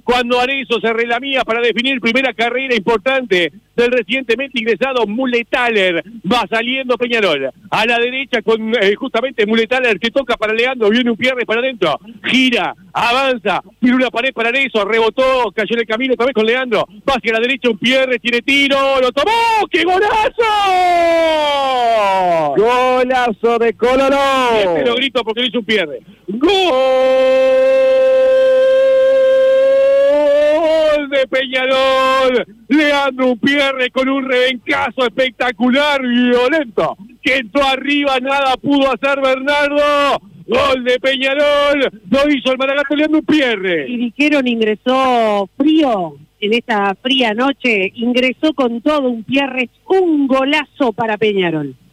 cuando Arezzo se relamía para definir primera carrera importante del recientemente ingresado Muletaler. Va saliendo Peñarol a la derecha con justamente Muletaler que toca para Leandro, viene un Pierre para adentro, gira, avanza, tiene una pared para Arezzo, rebotó, cayó en el camino otra vez con Leandro, va hacia la derecha un Pierre, tiene tiro, lo tomó, ¡qué golazo! Golazo de Coloró. Este lo grito porque lo hizo un Pierre. ¡Gol de Peñarol! Leandro Pierre con un rebencazo espectacular, violento, que entró arriba, nada pudo hacer Bernardo. Gol de Peñarol, lo hizo el Maragato Leandro Pierre. Y dijeron ingresó frío en esta fría noche, ingresó con todo un Pierre, un golazo para Peñarol.